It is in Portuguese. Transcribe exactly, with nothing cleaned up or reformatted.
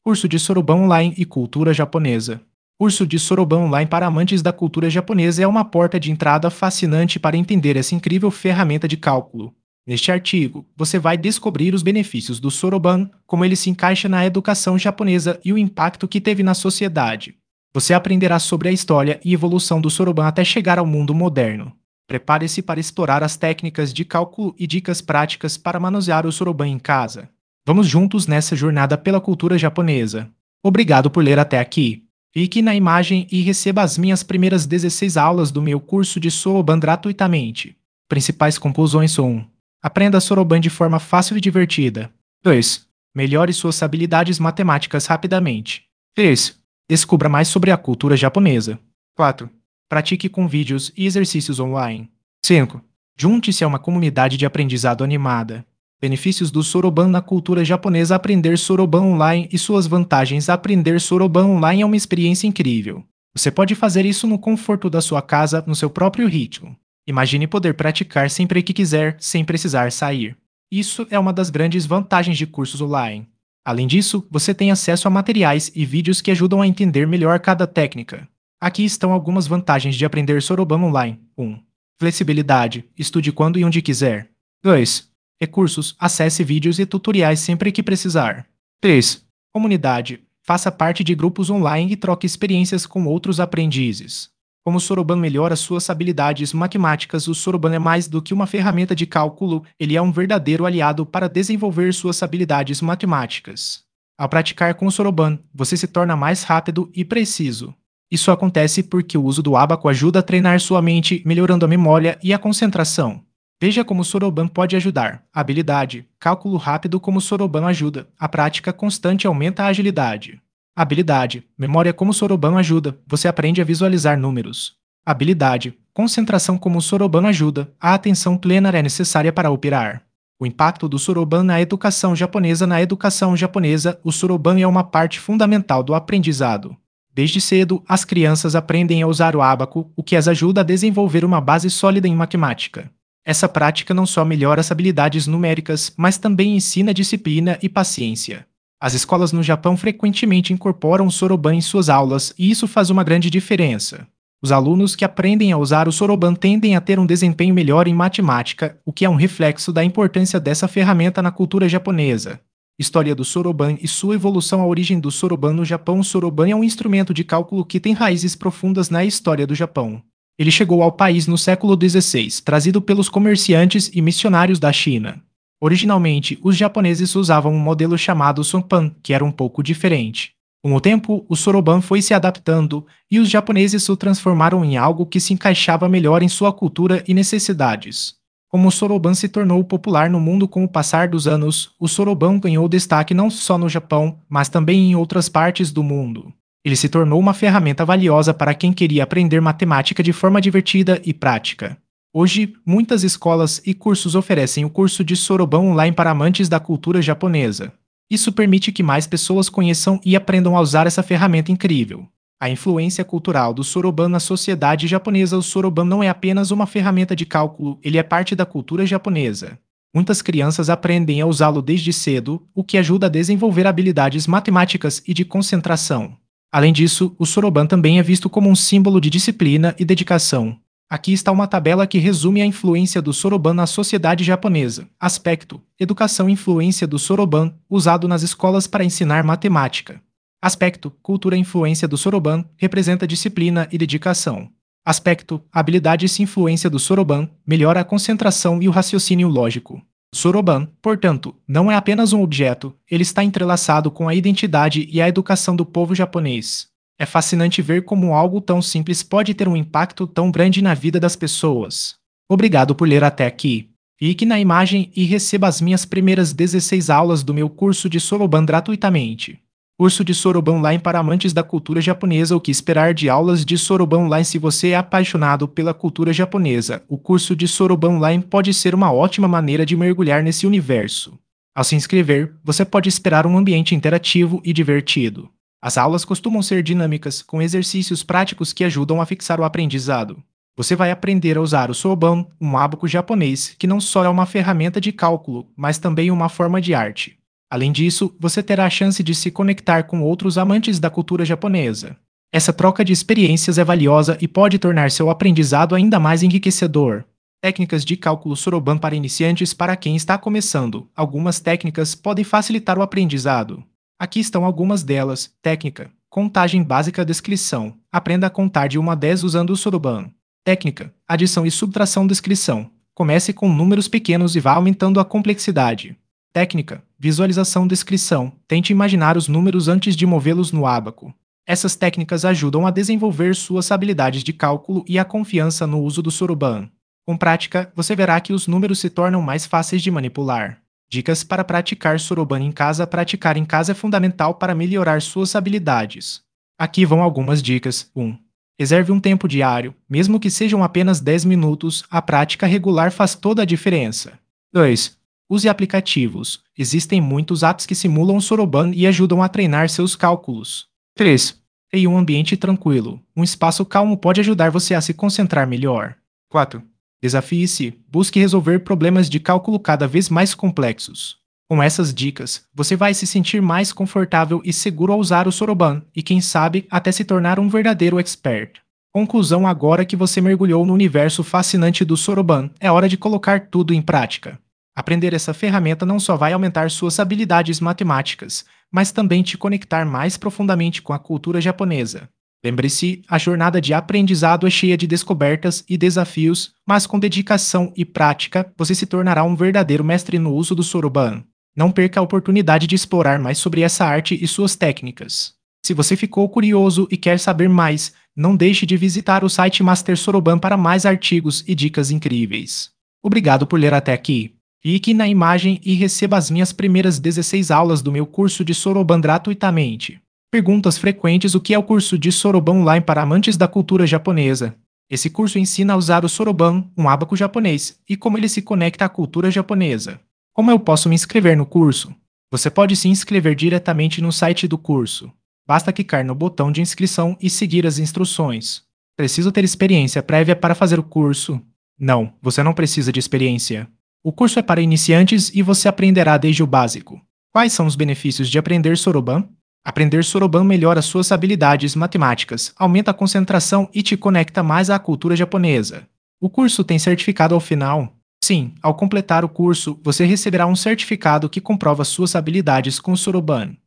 Curso de Soroban Online e Cultura Japonesa. Curso de Soroban Online para amantes da cultura japonesa é uma porta de entrada fascinante para entender essa incrível ferramenta de cálculo. Neste artigo, você vai descobrir os benefícios do Soroban, como ele se encaixa na educação japonesa e o impacto que teve na sociedade. Você aprenderá sobre a história e evolução do Soroban até chegar ao mundo moderno. Prepare-se para explorar as técnicas de cálculo e dicas práticas para manusear o Soroban em casa. Vamos juntos nessa jornada pela cultura japonesa. Obrigado por ler até aqui. Clique na imagem e receba as minhas primeiras dezesseis aulas do meu curso de Soroban gratuitamente. Principais conclusões: um. Aprenda Soroban de forma fácil e divertida. dois. Melhore suas habilidades matemáticas rapidamente. três. Descubra mais sobre a cultura japonesa. quatro. Pratique com vídeos e exercícios online. cinco. Junte-se a uma comunidade de aprendizado animada. Benefícios do Soroban na cultura japonesa. Aprender Soroban online e suas vantagens. Aprender Soroban online é uma experiência incrível. Você pode fazer isso no conforto da sua casa, no seu próprio ritmo. Imagine poder praticar sempre que quiser, sem precisar sair. Isso é uma das grandes vantagens de cursos online. Além disso, você tem acesso a materiais e vídeos que ajudam a entender melhor cada técnica. Aqui estão algumas vantagens de aprender Soroban online. um. Flexibilidade. Estude quando e onde quiser. dois. Recursos. Acesse vídeos e tutoriais sempre que precisar. três. Comunidade. Faça parte de grupos online e troque experiências com outros aprendizes. Como o Soroban melhora suas habilidades matemáticas, o Soroban é mais do que uma ferramenta de cálculo, ele é um verdadeiro aliado para desenvolver suas habilidades matemáticas. Ao praticar com o Soroban, você se torna mais rápido e preciso. Isso acontece porque o uso do ábaco ajuda a treinar sua mente, melhorando a memória e a concentração. Veja como o Soroban pode ajudar. Habilidade. Cálculo rápido. Como o Soroban ajuda. A prática constante aumenta a agilidade. Habilidade. Memória. Como o Soroban ajuda. Você aprende a visualizar números. Habilidade. Concentração. Como o Soroban ajuda. A atenção plena é necessária para operar. O impacto do Soroban na educação japonesa. Na educação japonesa, o Soroban é uma parte fundamental do aprendizado. Desde cedo, as crianças aprendem a usar o ábaco, o que as ajuda a desenvolver uma base sólida em matemática. Essa prática não só melhora as habilidades numéricas, mas também ensina disciplina e paciência. As escolas no Japão frequentemente incorporam o Soroban em suas aulas, e isso faz uma grande diferença. Os alunos que aprendem a usar o Soroban tendem a ter um desempenho melhor em matemática, o que é um reflexo da importância dessa ferramenta na cultura japonesa. História do Soroban e sua evolução. A origem do Soroban no Japão. O Soroban é um instrumento de cálculo que tem raízes profundas na história do Japão. Ele chegou ao país no século dezesseis, trazido pelos comerciantes e missionários da China. Originalmente, os japoneses usavam um modelo chamado Sonpan, que era um pouco diferente. Com o tempo, o Soroban foi se adaptando, e os japoneses o transformaram em algo que se encaixava melhor em sua cultura e necessidades. Como o Soroban se tornou popular no mundo com o passar dos anos, o Soroban ganhou destaque não só no Japão, mas também em outras partes do mundo. Ele se tornou uma ferramenta valiosa para quem queria aprender matemática de forma divertida e prática. Hoje, muitas escolas e cursos oferecem o curso de Soroban online para amantes da cultura japonesa. Isso permite que mais pessoas conheçam e aprendam a usar essa ferramenta incrível. A influência cultural do Soroban na sociedade japonesa. O Soroban não é apenas uma ferramenta de cálculo, ele é parte da cultura japonesa. Muitas crianças aprendem a usá-lo desde cedo, o que ajuda a desenvolver habilidades matemáticas e de concentração. Além disso, o Soroban também é visto como um símbolo de disciplina e dedicação. Aqui está uma tabela que resume a influência do Soroban na sociedade japonesa. Aspecto: educação. Influência do Soroban, usado nas escolas para ensinar matemática. Aspecto: cultura. Influência do Soroban, representa disciplina e dedicação. Aspecto: habilidades. Influência do Soroban, melhora a concentração e o raciocínio lógico. Soroban, portanto, não é apenas um objeto, ele está entrelaçado com a identidade e a educação do povo japonês. É fascinante ver como algo tão simples pode ter um impacto tão grande na vida das pessoas. Obrigado por ler até aqui. Clique na imagem e receba as minhas primeiras dezesseis aulas do meu curso de Soroban gratuitamente. Curso de Soroban online para amantes da cultura japonesa. O que esperar de aulas de Soroban online? Se você é apaixonado pela cultura japonesa, o curso de Soroban online pode ser uma ótima maneira de mergulhar nesse universo. Ao se inscrever, você pode esperar um ambiente interativo e divertido. As aulas costumam ser dinâmicas, com exercícios práticos que ajudam a fixar o aprendizado. Você vai aprender a usar o Soroban, um ábaco japonês, que não só é uma ferramenta de cálculo, mas também uma forma de arte. Além disso, você terá a chance de se conectar com outros amantes da cultura japonesa. Essa troca de experiências é valiosa e pode tornar seu aprendizado ainda mais enriquecedor. Técnicas de cálculo Soroban para iniciantes para quem está começando. Algumas técnicas podem facilitar o aprendizado. Aqui estão algumas delas. Técnica: contagem básica. Descrição: aprenda a contar de um a dez usando o Soroban. Técnica: adição e subtração. Descrição: comece com números pequenos e vá aumentando a complexidade. Técnica: visualização. Descrição: tente imaginar os números antes de movê-los no ábaco. Essas técnicas ajudam a desenvolver suas habilidades de cálculo e a confiança no uso do Soroban. Com prática, você verá que os números se tornam mais fáceis de manipular. Dicas para praticar Soroban em casa. Praticar em casa é fundamental para melhorar suas habilidades. Aqui vão algumas dicas. um. Reserve um tempo diário, mesmo que sejam apenas dez minutos, a prática regular faz toda a diferença. dois. Use aplicativos. Existem muitos apps que simulam o Soroban e ajudam a treinar seus cálculos. três. Tenha um ambiente tranquilo. Um espaço calmo pode ajudar você a se concentrar melhor. quatro. Desafie-se. Busque resolver problemas de cálculo cada vez mais complexos. Com essas dicas, você vai se sentir mais confortável e seguro ao usar o Soroban e, quem sabe, até se tornar um verdadeiro expert. Conclusão: agora que você mergulhou no universo fascinante do Soroban, é hora de colocar tudo em prática. Aprender essa ferramenta não só vai aumentar suas habilidades matemáticas, mas também te conectar mais profundamente com a cultura japonesa. Lembre-se, a jornada de aprendizado é cheia de descobertas e desafios, mas com dedicação e prática, você se tornará um verdadeiro mestre no uso do Soroban. Não perca a oportunidade de explorar mais sobre essa arte e suas técnicas. Se você ficou curioso e quer saber mais, não deixe de visitar o site Master Soroban para mais artigos e dicas incríveis. Obrigado por ler até aqui. Clique na imagem e receba as minhas primeiras dezesseis aulas do meu curso de Soroban gratuitamente. Perguntas frequentes: o que é o curso de Soroban Online para amantes da cultura japonesa? Esse curso ensina a usar o Soroban, um ábaco japonês, e como ele se conecta à cultura japonesa. Como eu posso me inscrever no curso? Você pode se inscrever diretamente no site do curso. Basta clicar no botão de inscrição e seguir as instruções. Preciso ter experiência prévia para fazer o curso? Não, você não precisa de experiência. O curso é para iniciantes e você aprenderá desde o básico. Quais são os benefícios de aprender Soroban? Aprender Soroban melhora suas habilidades matemáticas, aumenta a concentração e te conecta mais à cultura japonesa. O curso tem certificado ao final? Sim, ao completar o curso, você receberá um certificado que comprova suas habilidades com Soroban.